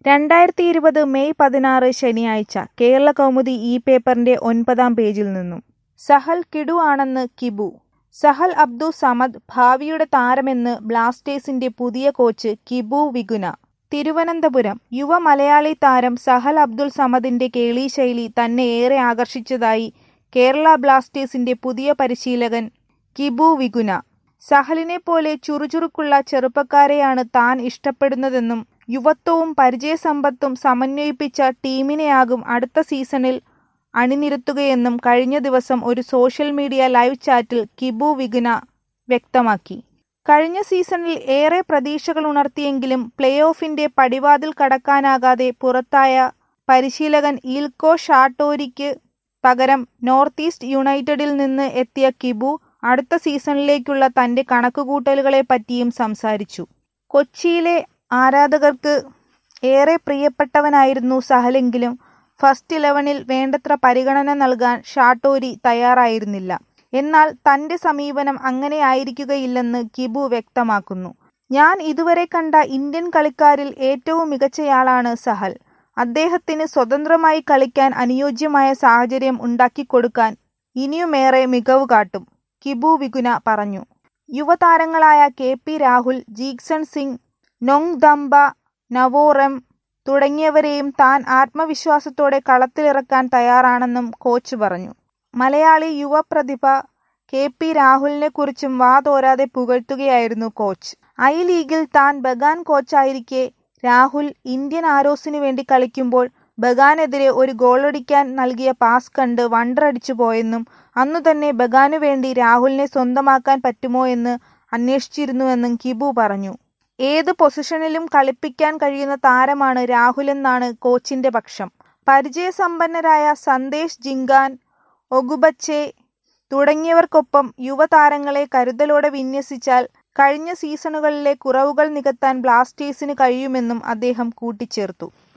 2020 May 16 ശനിയാഴ്ച കേരളകൗമുദി പേപ്പറിന്റെ 9-ാം പേജിൽ നിന്നും. സഹൽ കിടു ആണെന്ന് കിബു. സഹൽ അബ്ദുൾ സമദ് ഭാവിയുടെ താരമെന്ന് ബ്ലാസ്റ്റേഴ്സിന്റെ പുതിയ കോച്ച് കിബു വിഗുന. തിരുവനന്തപുരം. യുവ മലയാളി താരം സഹൽ അബ്ദുൾ സമദിന്റെ കേളിശൈലി തന്നെ ഏറെ ആകർഷിച്ചതായി കേരള ബ്ലാസ്റ്റേഴ്സിന്റെ പുതിയ പരിശീലകൻ കിബു വിഗുന. സഹലിനെപ്പോലെ ചുറുചുറുക്കുള്ള ചെറുപ്പക്കാരെയാണ് താൻ ഇഷ്ടപ്പെടുന്നതെന്നും യുവത്വവും പരിചയസമ്പത്തും സമന്വയിപ്പിച്ച ടീമിനെയാകും അടുത്ത സീസണിൽ അണിനിരത്തുകയെന്നും കഴിഞ്ഞ ദിവസം ഒരു സോഷ്യൽ മീഡിയ ലൈവ് ചാറ്റിൽ കിബു വിഗുന വ്യക്തമാക്കി. കഴിഞ്ഞ സീസണിൽ ഏറെ പ്രതീക്ഷകളുണർത്തിയെങ്കിലും പ്ലേ ഓഫിന്റെ പടിവാതിൽ കടക്കാനാകാതെ പുറത്തായ പരിശീലകൻ ഈൽക്കോ ഷാട്ടോരിക്ക് പകരം നോർത്ത് ഈസ്റ്റ് യുണൈറ്റഡിൽ നിന്ന് എത്തിയ കിബു അടുത്ത സീസണിലേക്കുള്ള തന്റെ കണക്കുകൂട്ടലുകളെപ്പറ്റിയും സംസാരിച്ചു. കൊച്ചിയിലെ ആരാധകർക്ക് ഏറെ പ്രിയപ്പെട്ടവനായിരുന്നു സഹലെങ്കിലും ഫസ്റ്റ് 11-ൽ വേണ്ടത്ര പരിഗണന നൽകാൻ ഷാട്ടോരി തയ്യാറായിരുന്നില്ല. എന്നാൽ തന്റെ സമീപനം അങ്ങനെയായിരിക്കുകയില്ലെന്ന് കിബു വ്യക്തമാക്കുന്നു. ഞാൻ ഇതുവരെ കണ്ട ഇന്ത്യൻ കളിക്കാരിൽ ഏറ്റവും മികച്ചയാളാണ് സഹൽ. അദ്ദേഹത്തിന് സ്വതന്ത്രമായി കളിക്കാൻ അനുയോജ്യമായ സാഹചര്യം ഉണ്ടാക്കിക്കൊടുക്കാൻ ഇനിയുമേറെ മികവ് കാട്ടും, കിബു വിഗുന പറഞ്ഞു. യുവതാരങ്ങളായ KP രാഹുൽ, ജീക്സൺ സിംഗ്, നൊങ്ദംബ നവോറം തുടങ്ങിയവരെയും താൻ ആത്മവിശ്വാസത്തോടെ കളത്തിലിറക്കാൻ തയ്യാറാണെന്നും കോച്ച് പറഞ്ഞു. മലയാളി യുവപ്രതിഭ KP രാഹുലിനെക്കുറിച്ചും വാതോരാതെ പുകഴ്ത്തുകയായിരുന്നു കോച്ച്. ഐ-ലീഗിൽ താൻ ബഗാൻ കോച്ചായിരിക്കെ രാഹുൽ ഇന്ത്യൻ ആരോസിനു വേണ്ടി കളിക്കുമ്പോൾ ബഗാനെതിരെ ഒരു ഗോളടിക്കാൻ നൽകിയ പാസ് കണ്ട് വണ്ടറടിച്ചു പോയെന്നും അന്നുതന്നെ ബഗാനു വേണ്ടി രാഹുലിനെ സ്വന്തമാക്കാൻ പറ്റുമോ എന്ന് അന്വേഷിച്ചിരുന്നുവെന്നും കിബു പറഞ്ഞു. ഏത് പൊസിഷനിലും കളിപ്പിക്കാൻ കഴിയുന്ന താരമാണ് രാഹുലെന്നാണ് കോച്ചിന്റെ പക്ഷം. പരിചയസമ്പന്നരായ സന്ദേശ് ജിങ്കാൻ, ഒഗുബച്ചെ തുടങ്ങിയവർക്കൊപ്പം യുവതാരങ്ങളെ കരുതലോടെ വിന്യസിച്ചാൽ കഴിഞ്ഞ സീസണുകളിലെ കുറവുകൾ നികത്താൻ ബ്ലാസ്റ്റേഴ്സിന് കഴിയുമെന്നും അദ്ദേഹം കൂട്ടിച്ചേർത്തു.